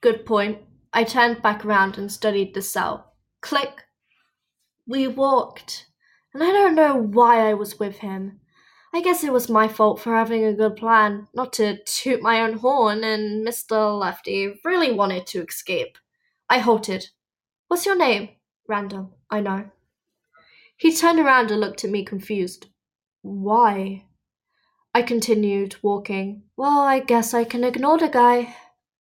Good point. I turned back around and studied the cell. Click. We walked. And I don't know why I was with him. I guess it was my fault for having a good plan, not to toot my own horn, and Mr. Lefty really wanted to escape. I halted. What's your name? Random, I know. He turned around and looked at me confused. Why? I continued walking. Well, I guess I can ignore the guy.